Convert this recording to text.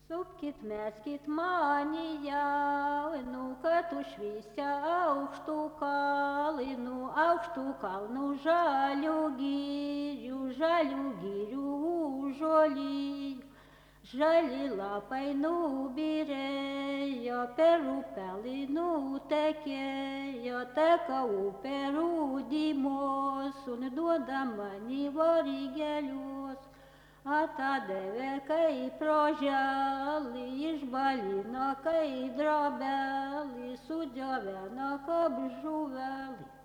Supkit, meskit mani jaunu, kad užvysę aukštų kalnų žalių girių žolyjų. Žali lapai nubyrėjo, per upelį nutekėjo, teka upė rūdymos un duoda mani vorigelius. Atadevė kaip roželį, išbalino kaip drobelį, sudžiovino kaip žuvelį.